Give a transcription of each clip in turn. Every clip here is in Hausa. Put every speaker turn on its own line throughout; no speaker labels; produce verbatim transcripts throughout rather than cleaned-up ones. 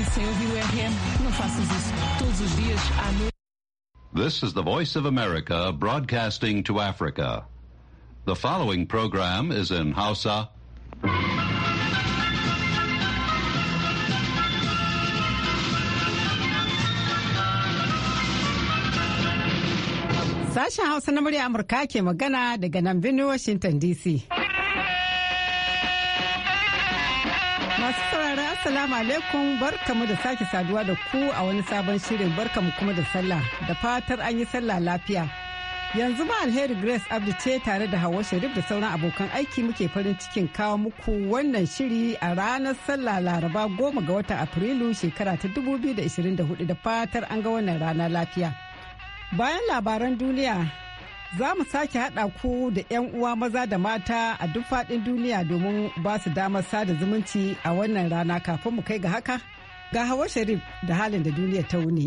sem ouvir o R M, não faças isso. Todos os dias à noite.
This is the Voice of America broadcasting to Africa. The following program is in Hausa.
Sashen Hausa na murya Amurka ke magana daga nan birnin Washington D C. Masu saurara Assalamu alaikum, barkamu da sake saduwa da ku a wani sabon shirin, barkamu kuma da sallah, da fatar an yi sallah lafiya. Yanzu ma Alheri Grace Abdi ce tare da Hauwa Sharif da sauran abokan aiki muke farin cikin kawo muku wannan shiri a ranar sallah Laraba goma ga watan Afrilu shekara ta dubu biyu da ashirin da hudu, da fatar an ga wannan rana lafiya. Bayan labaran duniya, za mu sake haɗa ku da 'yan uwa maza da mata a duk faɗin duniya domin ba su damar sada zumunci a wannan rana. Kafin mu kai ga haka, ga Hauwa Sharif da halin da duniya ta wuni.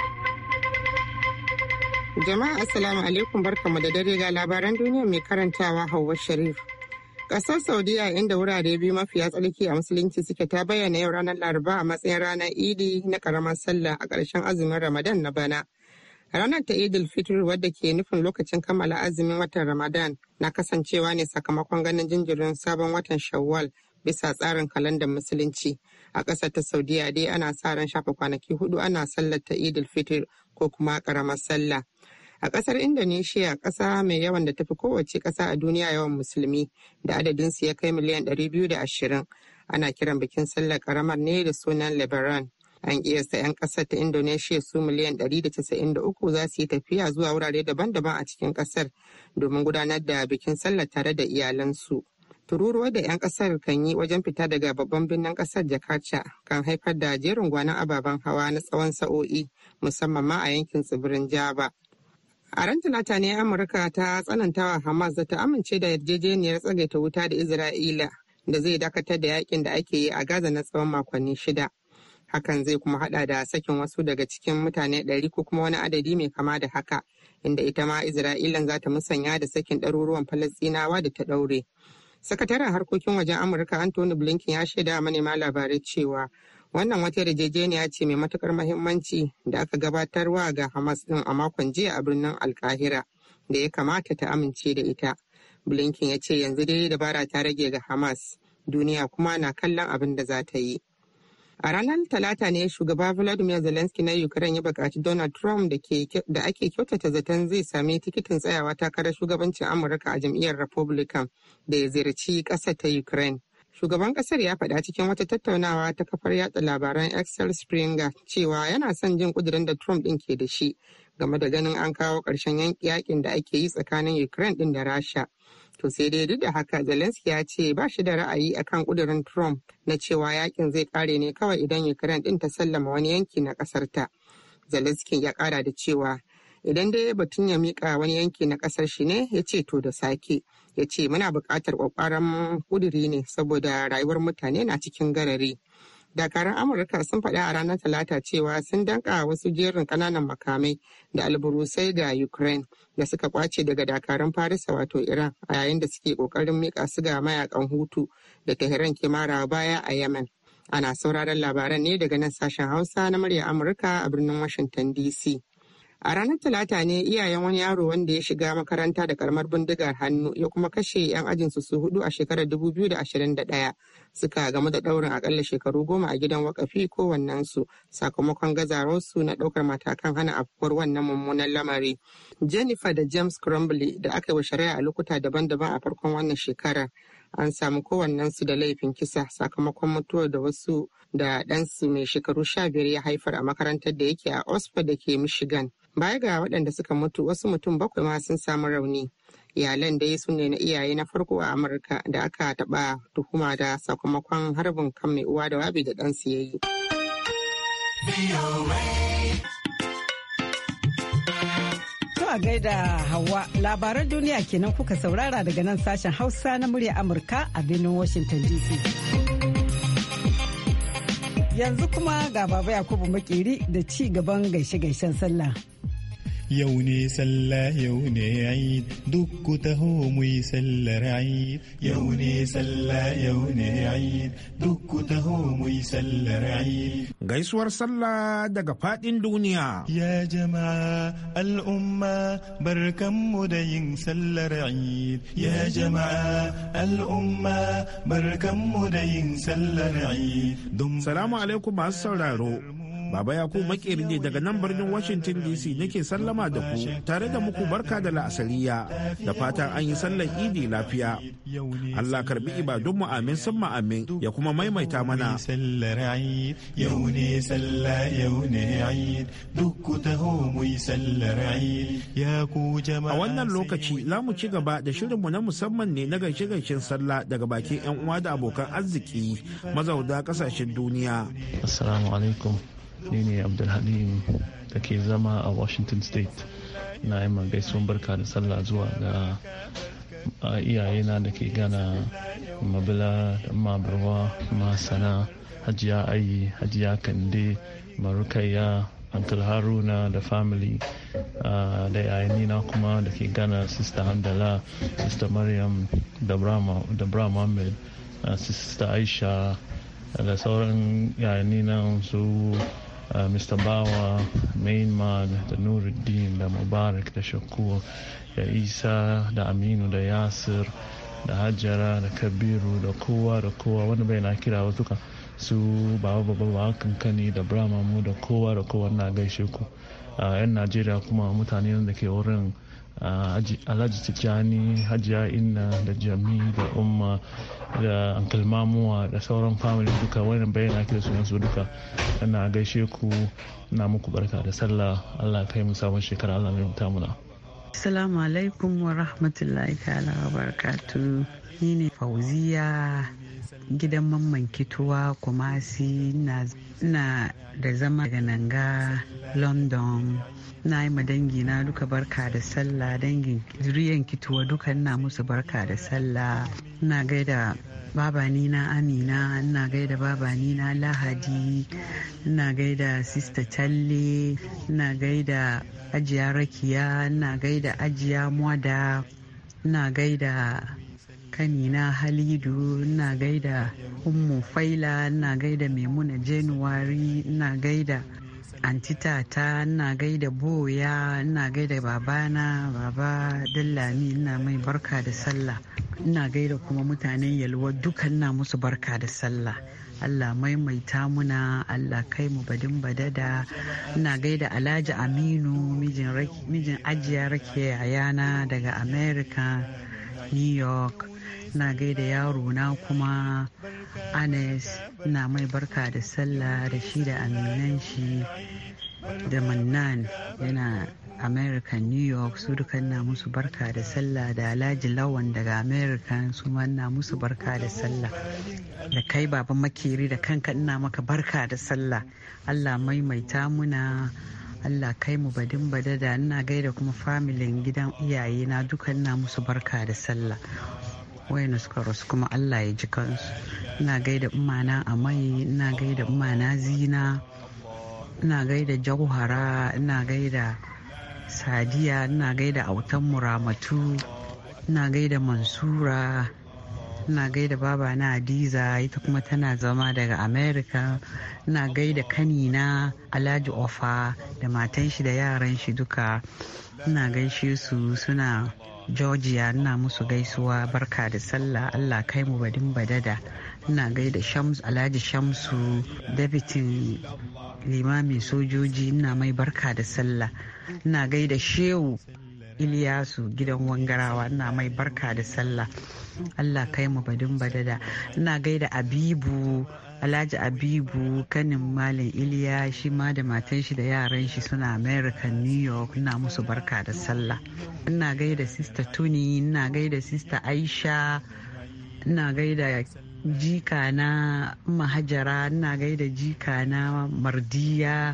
Jama'a Assalamu alaikum, barkamu da dare, ga labaran duniya mai karantawa Hauwa Sharif. Ƙasar Saudiya, inda wurare biyu mafiya tsarki a musulunci suke, ta bayyana yau ranar Laraba a matsayin ranar Idi na ƙaramar sallah a ƙarshen azumin Ramadan na bana. Ranar ta Idil Fitr, wadda ke nufin lokacin kammala azumin watan Ramadan, na kasancewa ne sakamakon ganin jinjirin sabon watan Shawwal bisa tsarin kalandar musulunci. A ƙasar ta Saudiya dai ana sa ran shafa kwanaki hudu ana sallar ta Idil Fitr ko kuma ƙaramar sallah. A ƙasar Indonesia, ƙasa mai yawan da tafi kowace ƙasa a duniya yawan musulmi, da adadinsu ya kai miliyan ɗari biyu da ashirin, ana kiran bikin sallar ƙaramar ne da sunan Lebaran. An kiyasta 'yan ƙasar ta Indonesia su miliyan ɗari da casa'in da uku za su yi tafiya zuwa wurare daban-daban a cikin ƙasar domin gudanar da bikin sallah tare da iyalansu. Tururuwa da 'yan ƙasar kan yi wajen fita daga babban birnin ƙasar Jakarta kan haifar da jerin gwanon ababen hawa na tsawon sa'o'i, musamman ma a yankin tsibirin Java. A ran Talata ne Amurka ta tsanantawa Hamas da ta amince da yarjejeniyar tsagaita wuta da Isra'ila da zai dakatar da yakin da ake yi a Gaza na tsawon makonni shida. Hakan zai kuma hada da sakin wasu daga cikin mutane ɗari ko kuma wani adadi mai kama da haka, inda ita ma Isra'ilan za ta musanya da sakin ɗaruruwan Falastinawa da ta ɗaure. Sakataren harkokin wajen Amurka Anthony Blinken ya shaida manema labarai cewa wannan wata yarjejeniya ce mai matukar muhimmanci da aka gabatarwa ga Hamas din a makon jiya a birnin Alkahira, da ya kamata ta amince da ita. Blinken ya ce yanzu dai dabara ta rage ga Hamas, duniya kuma na kallon abin da za ta yi. A ranar Talata ne shugaba Volodymyr Zelensky na Ukraine ya buƙaci Donald Trump da ake kyautata zaton zai sami tikitin tsayawa takarar shugabancin Amurka a jam'iyyar Republican da ya ziyarci ƙasar ta Ukraine. Shugaban ƙasar ya faɗa cikin wata tattaunawa ta kafar yatsa labaran Axel Springer cewa yana son jin ƙudurin da Trump ɗin ke da shi game da ganin an kawo ƙarshen yakin da ake yi tsakanin Ukraine ɗin da Rasha. To sai dai duk da haka Zelensky ya ce ba shi da ra'ayi akan kudirin Trump na cewa yakin zai kare ne kawai idan Ukraine din ta sallama wani yanki na kasar ta. Zelensky ya kara da cewa idan dai batun ya mika wani yanki na kasar shi ne, ya ce to da sake. Ya ce muna buƙatar ƙwaƙwaran kuduri ne saboda rayuwar mutane na cikin garari. Dakarun Amurka sun faɗi a ranar Talata cewa sun danka wasu jerin ƙananan makamai da alburusai ga Ukraine da suka kwace daga dakarun Farisa wato Iran a yayin da suke ƙoƙarin miƙa su ga mayakan Hutu da Tehran ke mara baya a Yemen. Ana sauraron labaran ne daga nan sashen Hausa na murya Amurka a birnin Washington D C. A ranar Talata ne iyayen wani yaro wanda ya shiga makaranta da karamar bindigar hannu ya kuma kashe 'yan ajinsu su hudu a shekarar dubu biyu da ashirin da ɗaya suka gamu da ɗaurin akalla shekaru goma a gidan wakafi kowannensu sakamakon gazawarsu na ɗaukar matakan hana afkuwar wannan mummunan lamari. Jennifer da James Crumbley da aka yi wa shari'a a lokuta daban-daban a farkon wannan shekarar, an samu kowannensu da laifin kisa sakamakon mutuwar da wasu da ɗansu mai shekaru sha biyar ya haifar a makarantar da yake a Oxford da ke Michigan. Baya ga waɗanda suka mutu, wasu mutum bakwai ma sun samu rauni. Iyalan dai su ne na iyaye na farko a Amurka da aka taɓa tuhuma da sakamakon harbin kan mai uwa da wabi da ɗansu ya yi.
To a gaida Hauwa, labaran duniya kenan kuka saurara daga nan sashen Hausa na murya Amurka a birnin Washington D C. Yanzu kuma ga Baba Yakubu Makeri da ci gaban gaishe-gaishen sallah.
yau ne sallah yau ne Eid duk ku taho mu yi sallar Eid yau ne sallah yau ne Eid duk ku taho mu yi sallar Eid.
Gaisuwar sallah daga fadin duniya.
Ya jama'a al'umma barkanmu da yin sallar Eid. Ya jama'a al'umma barkanmu da yin sallar Eid.
Salamu alaikum masu sauraro. Baba Yakubu Makeri ne daga nan birnin Washington D C nake sallama da ku tare da muku barka da la'asariya da fatan an yi sallar idi lafiya. Allah karbi ibadunmu amin summa amin ya kuma maimaita mana.
Yau ne sallah yau ne Eid duk ku taho mu yi sallar Eid ya ku jama'a.
A wannan lokaci za mu ci gaba da shirinmu na musamman ne na gaishe-gaishen sallah daga bakin 'yan uwa da abokan arziki mazauna kasashen duniya.
Assalamu alaikum. Ni ne Abdulhalim da ke zama a Washington State. Na yi gaisuwan barka da sallah zuwa ga iyayena da ke Ghana, Mabila da Mabarwa, Masana, Hajiya Ayi, Hajiya Kande, Marukaiya, Uncle Haruna da family, da yayanina kuma da ke Ghana, Sister Hamdala, Sister Maryam, da Bra Mohammed, Sister Aisha, da sauran yayanina su Uh, Mister Bawa, Mainman, da Nuruddin, da Mubarak, da Shakur, da Isa, da Aminu, da Yasir, da Hajjara, da Kabiru, da kowa da kowa wanda bai na kira wasu ka su baba baba ba kankani da Brahma mu da kowa da kowa na gaishe ku. Uh, 'yan Najeriya kuma mutane da ke wurin uh, Alhaji Tijjani, Hajiya Inna, da Jami, da Umma, da Uncle Mamuwa, da sauran family duka wannan bayyana kira sunan su duka. Ina gaishe ku, ina muku barka da sallah. Allah kai mu sabon shekara, Allah mai muta muna.
Assalamu alaikum wa rahmatullahi ta'ala wa barakatuh. Ni ne Fauziya gidan Mamman Kituwa Kumasi, ina da zama daga Nanga London. Na yi ma dangi na duka barka da sallah, dangin zuriyan Kituwa duka ina musu barka da sallah. Ina gaida babani na Amina, ina gaida babani na Lahadi, ina gaida Sister Talle, ina gaida Ajiya Rakiya, ina gaida Ajiya Mwada, ina gaida kanina Halidu, ina gaida Ummu Faila, ina gaida Maimuna January, ina gaida Antitata, ina gaida Boya, ina gaida babana Baba Dallami, ina mai barka da sallah. Ina gaida kuma mutanen Yalwa dukan na musu barka da sallah. Allah maimaita muna, Allah kai mu badin badada. Ina gaida Alhaji Aminu mijin Ajiya Rake Ayana daga America, New York. Ina gaida yaro na kuma Anes, ina mai barka da sallah da shi da aminan shi da Mannan yana America, New York, su duka na musu barka da sallah. Da Alhaji Lawan daga America, su ma na musu barka da sallah. Da kai Baba Makeri da kanka ina maka barka da sallah. Allah maimaita muna, Allah kai mu badin badada. Ina gaida kuma familin gidan iyaye na duka ina musu barka da sallah. Wayanda suka rasu kuma Allah ya ji kansu. Ina gaida umana Amai, ina gaida umana Zina, ina gaida Jauhara, ina gaida Sadiya, ina gaida autan Muramatu, ina gaida Mansura, ina gaida baba na Hadiza, ita kuma tana zama daga America. Ina gaida kanina Alhaji Ofa da matan shi da yaran shi duka. Ina gaishe su, suna Georgia, ina musu gaisuwa barka da sallah. Allah kai mu badin badada. Ina gaida Shams Alhaji Shamsu, dabitin limamin sojoji, ina mai barka da sallah. Ina gaida Shehu Iliyasu gidan Wangarawa, ina mai barka da sallah. Allah kai mu badin badada. Ina gaida Abibu Alhaji Abibu kanin Malam Iliya, shi ma da matan shi da yaran shi suna America, New York, ina musu barka da sallah. Ina gaida Sister Tuni, ina gaida Sister Aisha, ina gaida jika na Mahajara, ina gaida jika na Mardiya.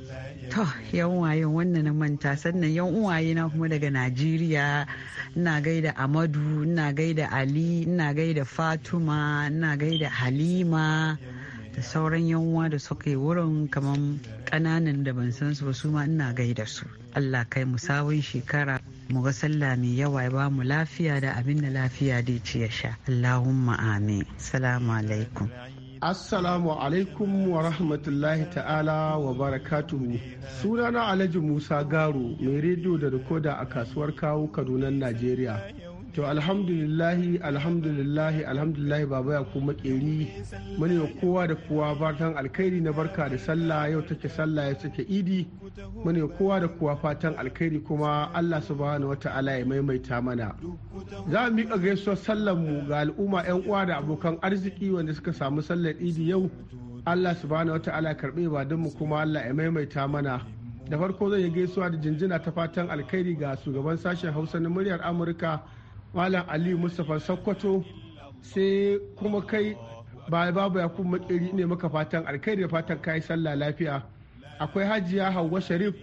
To yan uwaye wannan na manta. Sannan yan uwaye na kuma daga Najeriya, ina gaida Amadu, ina gaida Ali, ina gaida Fatuma, ina gaida Halima, da sauran yanwa da suka yi wurin kamar ƙananan da ban san su ba su ma ina gaida su. Allah kai mu sabon shekara mu ga sallah mai yawa ya ba mu lafiya da abin da lafiya dai ci ya sha. Allahumma amin. Assalamu alaikum.
Assalamu alaikum wa rahmatullahi ta'ala wa barakatuhu. Sunana Alhaji Musa Garo, mai rediyo da rikoda a kasuwar Kawo Kaduna, Najeriya. To alhamdulillahi alhamdulillahi alhamdulillahi baba ya ku makeri muni wa kowa da kowa fatan alkhairi na barka da sallah. Yau take sallah, yau take idi. Muni wa kowa da kowa fatan alkhairi, kuma Allah subhanahu wata'ala ya maimaita mana. Za mu miƙa gaisuwar sallar mu ga al'umma yan uwa da abokan arziki wanda suka samu sallar idi yau. Allah subhanahu wata'ala ya karɓe ibadan mu, kuma Allah ya maimaita mana. Da farko zan yi gaisuwa da jinjina ta fatan alkhairi ga shugaban sashen Hausa na muryar Amurka Malam Aliyu Mustapha Sokoto, sai kuma kai ba babu ya kuma makeri ne maka fatan alkhairi da fatan kai sallah lafiya. Akwai Hajiya Hauwa Sharif,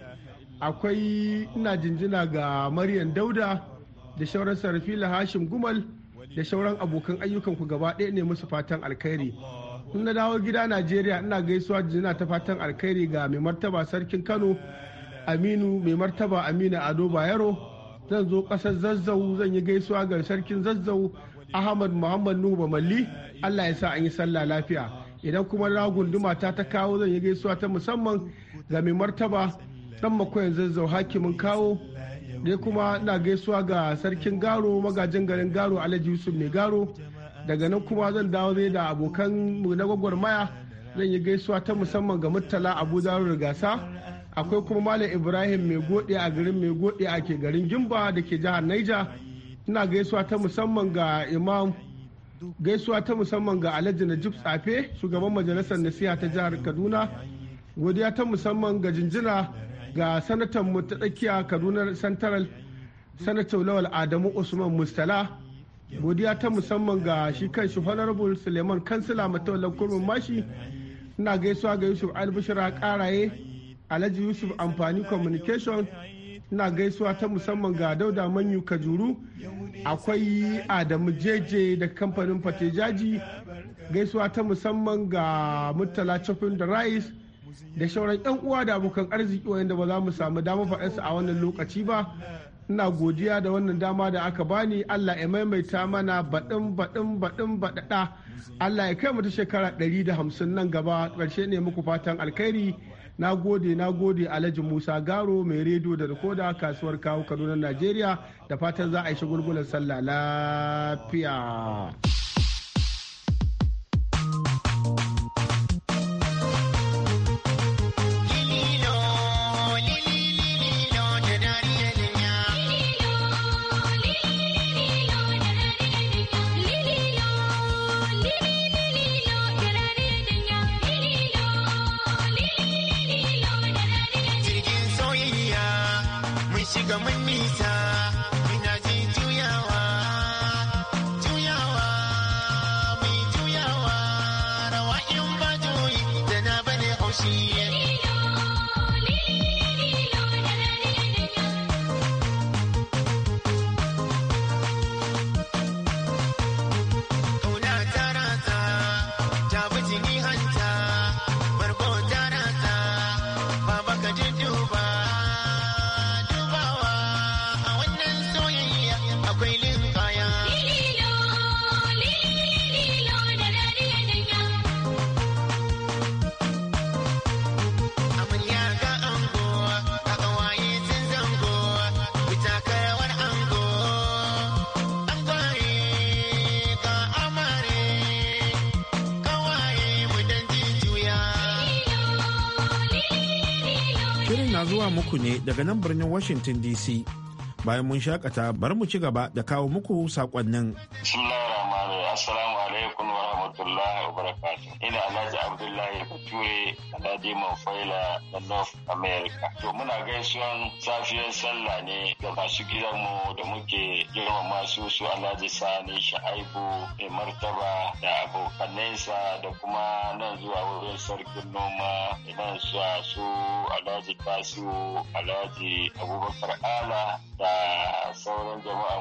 akwai ina jinjina ga Maryam Dauda da shauran Sarfila Hashim Gumal da shauran abokan ayyukan ku gaba ɗaya ne musu fatan alkhairi. In na dawo gida Najeriya ina gaisuwa jinjina ta fatan alkhairi ga mai martaba sarkin Kano Aminu, mai martaba Aminu Ado Bayero. Zan zo ƙasar Zazzau, zan yi gaisuwa ga sarkin Zazzau Ahmad Muhammad Nuhu Malli. Allah ya sa an yi sallah lafiya. Idan kuma na gunduma ta ta kawo, zan yi gaisuwa ta musamman ga mai martaba dan makoyan Zazzau hakimin Kawo. Dai kuma ina gaisuwa ga sarkin Garo, magajin garin Garo Alhaji Yusuf Mai Garo. Daga nan kuma zan dawo zai da abokan mu na gwagwarmaya, zan yi gaisuwa ta musamman ga Murtala Abu Daru Gasa. Akwai kuma Malam Ibrahim Mai Gode a garin Mai Gode a ke garin Gimba da ke jihar Naija. Ina gaisuwa ta musamman ga Imam, gaisuwa ta musamman ga Alhaji Najib Tsafe, shugaban majalisar nasiha ta jihar Kaduna. Godiya ta musamman ga jinjina ga sanatan mu ta tsakiya Kaduna Central, Sanata Lawal Adamu Usman Mustala. Godiya ta musamman ga shi kan shi Honorable Suleiman Kansila Matawallan Kurmin Mashi. Ina gaisuwa ga Yusuf Albishira Karaye, Alhaji Yusuf Amfani Communication. Ina gaisuwa ta musamman ga Dauda Manyu Kajuru. Akwai Adamu Jeje da kamfanin Fatejaji. Gaisuwa ta musamman ga Murtala Chopping da Rice da shauran yan uwa da abokan arziki wanda ba za mu samu dama faɗarsa a wannan lokaci ba. Ina godiya da wannan dama da aka bani. Allah ya maimaita mana baɗin baɗin baɗin baɗaɗa. Allah ya kai mu ta shekara ɗari da hamsin nan gaba. Ƙarshe ne muku fatan alkhairi. Na gode, na gode Alhaji Musa Garo, mai rediyo da rikoda kasuwar Kawo Kaduna, Najeriya. Da fatan za a yi shagulgulan sallah lafiya.
Zuwa muku ne daga nan birnin Washington D C. Bayan mun shakata bar mu ci gaba da kawo muku sakonnin.
Assalamu alaikum wa rahmatullahi wa barakatuh. Ina Alhaji Abdullahi Bature Alhaji Manfaila na North America. To muna gaisuwan safiyar sallah ne ga masu gidanmu da muke girmama su su Alhaji Sani Shaibu mai martaba da abokanensa da kuma nan zuwa wurin sarkin noma nan zuwa su Alhaji Tasiu Alhaji Abubakar Ala da sauran jama'anmu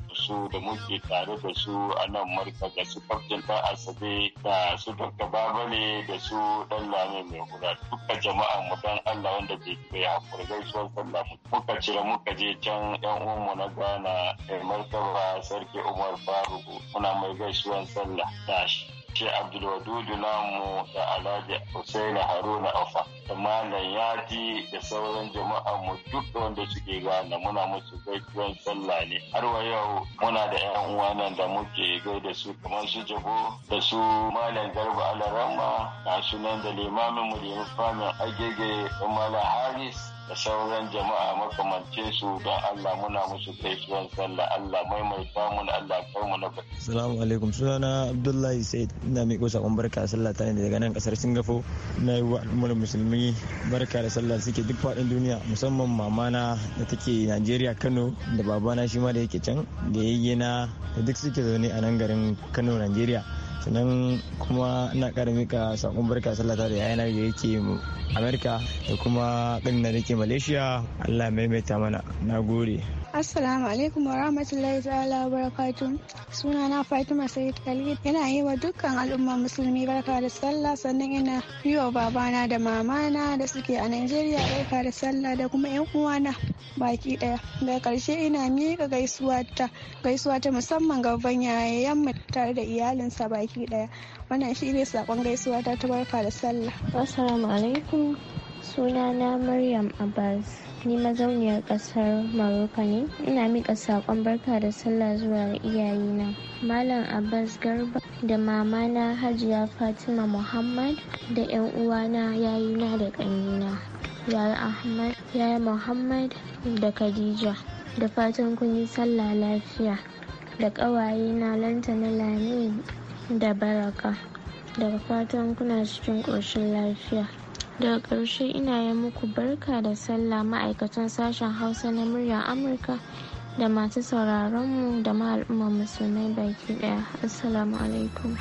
su da muke tare da su a nan marka da su kaftin ɗan asabe da su dokta babale da su ɗan lame mai hura duka jama'a mu dan Allah wanda bai bai hakuri gaisuwar sallah muka cire muka je can yan uwanmu na Ghana mai martaba sarki Umar Faruk muna mai gaisuwar sallah da shi ce Abdulwadudu namu da Alhaji Hussein Haruna Afa da Malam Yadi da sauran jama'a mu duk wanda suke gane muna musu gaisuwan sallah ne har wa yau muna da yan uwa nan da muke gaida su kamar su Jabo da su Malam Garba Alarama da su nan da limamin mu da famin Agege da Malam Haris da sauran jama'a makamance su don Allah muna musu gaisuwan sallah Allah maimaita mu Allah kai mu na baki.
Assalamu alaikum sunana Abdullahi Said ina miƙo sakon barka sallah ta ne daga nan kasar Singapore na yi wa al'ummar musulmi barka da sallah suke duk faɗin duniya musamman mamana da take Najeriya Kano da babana shi ma da yake can da yayyena da duk suke zaune a nan garin Kano Najeriya. Sannan kuma ina ƙara mika sakon barka sallata da yayana da yake Amerika da kuma ɗin da yake Malaysia. Allah maimaita mana, na gode.
Assalamu alaikum wa rahmatullahi ta'ala wa barakatuh. Suna na Fatima Said Khalid. Ina yi wa dukkan al'umma musulmi barka da sallah, sannan ina yi wa babana da mamana da suke a Najeriya barka da sallah da kuma yan uwana baki daya. Daga karshe ina miƙa gaisuwa ta gaisuwa ta musamman ga babban yayan mu tare da iyalinsa baki daya. Wannan shi ne sakon gaisuwa ta ta barka da sallah.
Assalamu alaikum. Suna na Maryam Abbas. Ni mazauniyar kasar Morocco ne. Ina miƙa saƙon barka da sallah zuwa ga iyayena Malam Abbas Garba da mamana Hajiya Fatima Muhammad da 'yan uwana yayuna da ƙanina Yaya Ahmad, Yaya Muhammad da Khadija. Da fatan kun yi sallah lafiya. Da ƙawayena Lantana Lami da Baraka. Daga fatan kuna cikin ƙoshin lafiya. Daga ƙarshe ina yi muku barka da sallah ma'aikatan sashen Hausa na muryar Amurka da masu sauraronmu da ma al'ummar musulmai baki ɗaya. Assalamu alaikum.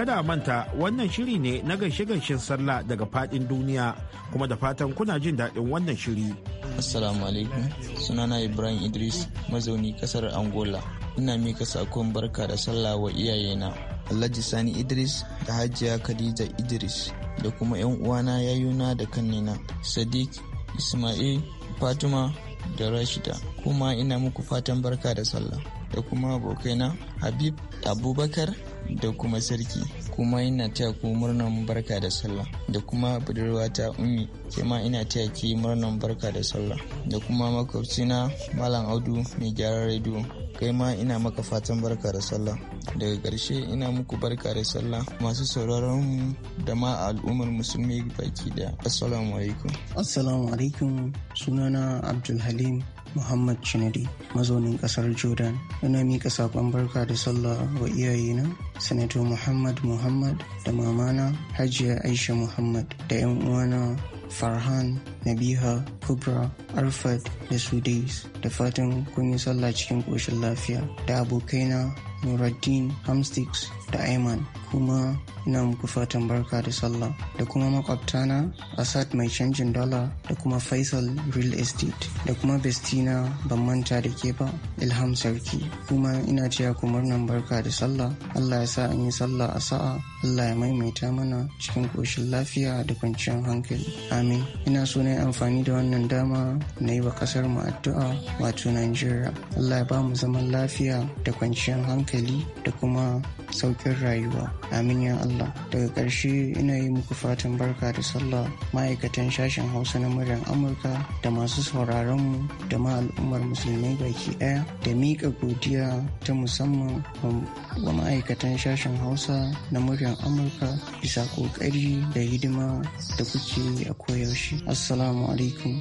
kada a manta wannan shiri ne na gaishe-gaishen sallah daga fadin duniya, kuma da fatan kuna jin daɗin wannan shiri.
Assalamu alaikum, sunana Ibrahim Idris, mazauni kasar Angola. Ina mika sakon barka da sallah wa iyayena Alhaji Sani Idris da Hajiya Khadija Idris, da kuma 'yan uwana yayuna da kannina Sadiq, Ismail, Fatima da Rashida. Kuma ina muku fatan barka da sallah, da kuma abokaina Habib, Abubakar da kuma Sarki. Kuma ina taya ku murnan barka da sallah, da kuma budurwata Ummi, ke ma ina taya ki murnan barka da sallah, da kuma makwabcina Malam Audu mai gyaran rediyo, kai ma ina maka fatan barka da sallah. Daga ƙarshe ina muku barka da sallah masu sauraron mu da ma al'ummar musulmi baki daya. Assalamu alaikum.
Assalamu alaikum, sunana Abdul Halim Muhammad Chinadi, mazaunin kasar Jordan. Ina mika sakon barka da sallah wa iyayena Sanato Muhammad Muhammad da mamana Hajiya Aisha Muhammad, da 'yan uwana Farhan, Nabiha, Kubra, Arfad da Sudais. Da fatan kun yi sallah cikin ƙoshin lafiya. Da abokaina Nuruddin, Hamsticks da Ayman, kuma ina muku fatan barka da sallah. Da kuma makwabtana Asad mai canjin dala, da kuma Faisal Real Estate, da kuma bestina ban manta da ke ba Ilham Sarki. Kuma ina taya ku murnan barka da sallah. Allah ya sa an yi sallah a sa'a, Allah ya maimaita mana cikin ƙoshin lafiya da kwanciyar hankali. Amin. Ina so na yi amfani da wannan dama na yi wa ƙasar mu addu'a, wato Najeriya. Allah ya ba mu zaman lafiya da kwanciyar hankali da kuma saukin rayuwa. Amin ya Allah. Daga ƙarshe ina yi muku fatan barka da sallah ma'aikatan sashen Hausa na muryar Amurka, da masu sauraron mu da ma al'ummar musulmai baki ɗaya, da miƙa godiya ta musamman wa ma'aikatan sashen Hausa na muryar Amurka bisa ƙoƙari da hidima da kuke yi a koyaushe. Assalamu alaikum.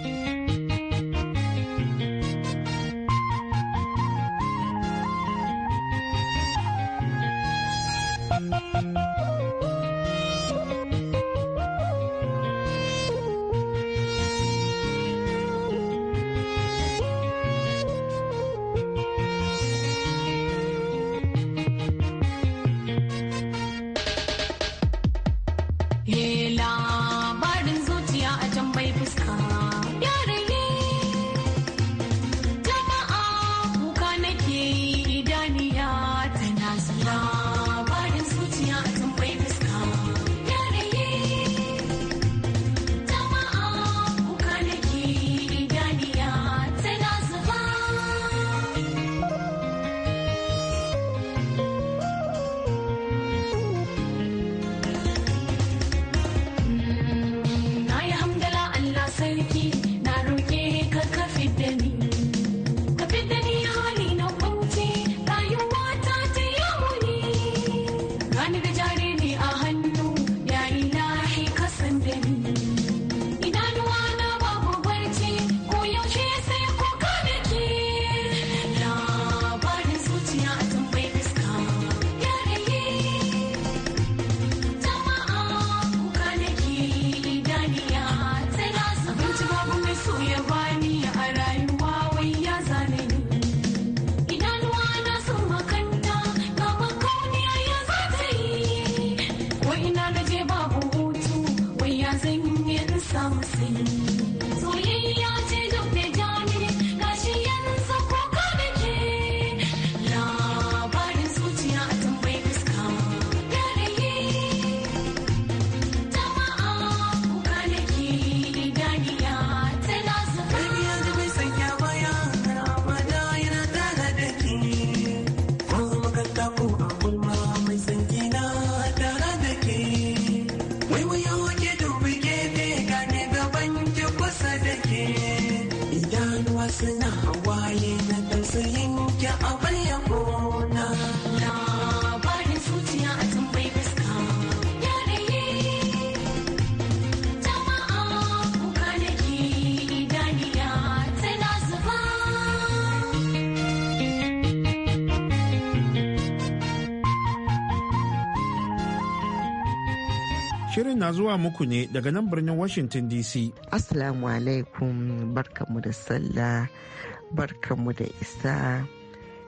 Shirin na zuwa muku ne daga nan birnin Washington D C.
Assalamu alaikum, barkamu da sallah, barkamu da isa.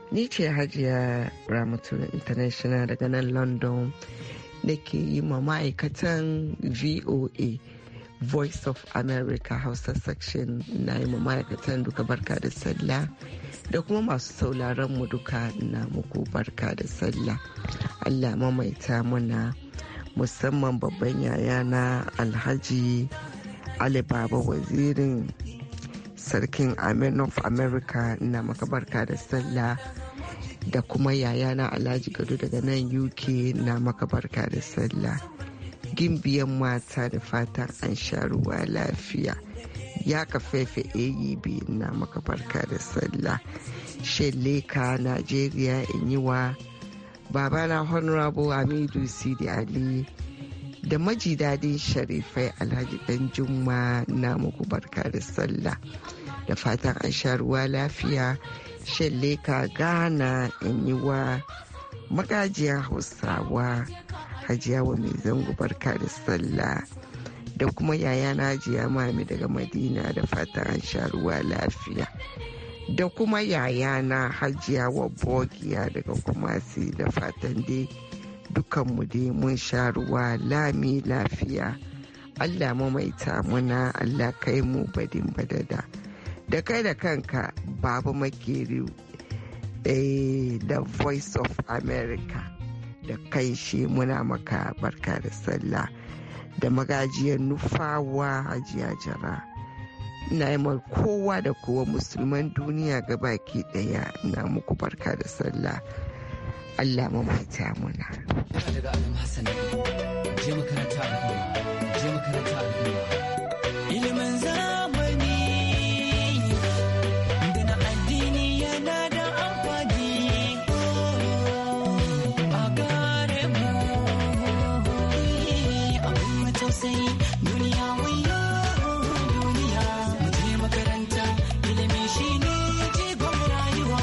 Ni ce Hajiya Ramatu International daga nan London da ke yi ma ma'aikatan V O A Voice of America Hausa section na yi ma ma'aikatan duka barka da sallah da kuma masu sauraron mu duka na muku barka da sallah. Allah mamaita muna, musamman babban yaya na Alhaji Ali Baba wazirin sarkin Amen of America na maka barka da sallah, da kuma yayana Alhaji Gado daga nan U K na maka barka da sallah. Gimbiyan mata da fatan an sha ruwa lafiya. Ya kafefe A E B na maka barka da sallah. Shelleka Najeriya in yi wa babana Honorable Hamidu Sidi Ali da maji dadin Sharifai Alhaji Dan Jumma na muku barka da sallah. Da fatan an sha ruwa lafiya. Shelleka Ghana in yi wa magajiyar Hausawa Hajiya wa mai zango barka da sallah, da kuma yayana Hajiya Mami daga Madina da fatan an sha ruwa lafiya, da kuma yayana Hajiya wa Bogiya daga Kumasi da fatan dai dukanmu dai mun sha ruwa lami lafiya. Allah mamaita muna, Allah kai mu badin badada. Da kai da kanka Baba Makeri eh, da Voice of America, da kai shi muna maka barka da sallah, da magajiyar Nufawa Hajiya Jara. Ina yi kowa da kowa musulman duniya gabaki daya na muku barka da sallah. Allah mamaita muna.
Daga Adam Hassan, je makaranta da je makaranta da ilimin zamani da na addini yana da amfani a gare mu. Abin matausayi duniya wayo duniya, mu je makaranta ilimi shine jigon rayuwa.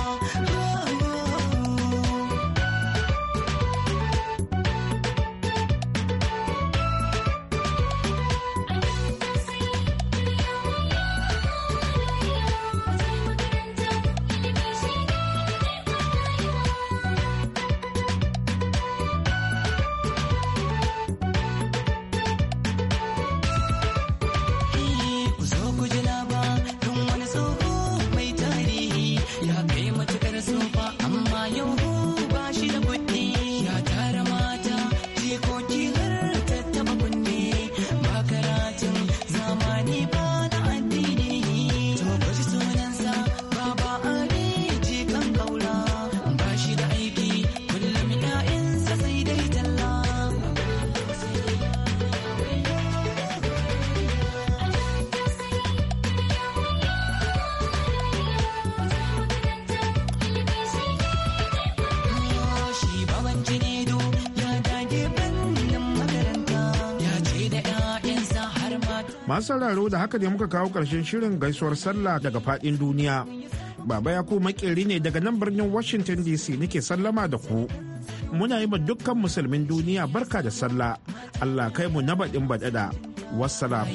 Masu sauraro da haka ne muka kawo ƙarshen shirin gaisuwar sallah daga faɗin duniya. Baba ya ku makeri ne daga nan birnin Washington D C nake sallama da ku. Muna yi ma dukkan musulmin duniya barka da sallah. Allah kai mu na baɗin baɗaɗa. Wassalam.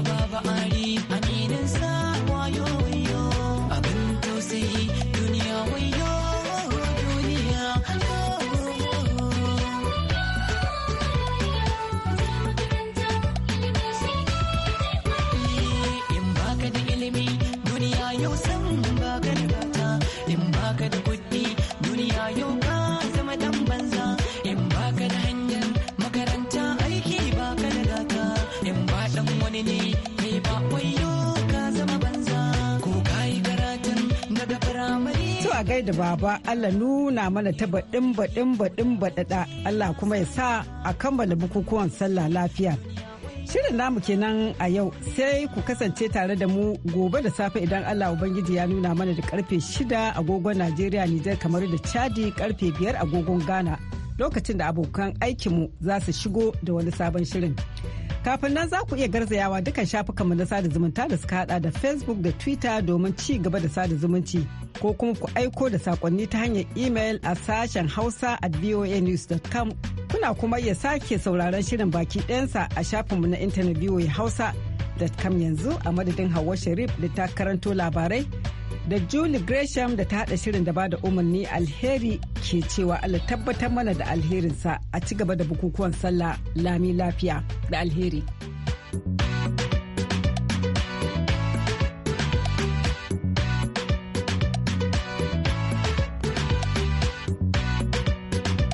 gaida baba, Allah nuna mana ta baɗin baɗin baɗin baɗaɗa, Allah kuma ya sa a kammala bukukuwan sallah lafiya. Shirin namu kenan a yau, sai ku kasance tare da mu gobe da safe idan Allah Ubangiji ya nuna mana da karfe shida agogon Najeriya, Nijar, kamar da Chadi karfe biyar agogon Ghana, lokacin da abokan aikinmu za su shigo da wani sabon shirin. Kafin nan za ku iya garzayawa dukkan shafukanmu na sada zumunta da suka hada da Facebook da Twitter domin ci gaba da sada zumunci, ko kuma ku aiko da sakonni ta hanyar email a sashen hausa at voa news dot com. Kuna kuma iya sake sauraron shirin baki ɗayansa a shafinmu na intanet voa hausa dot com. Yanzu a madadin Hauwa Sharif da ta karanto labarai Da Julie Gresham da ta haɗa shirin da ba da umarni alheri ke cewa Allah tabbatar mana da alherinsa a ci gaba da bukukuwan sallah lami lafiya da alheri.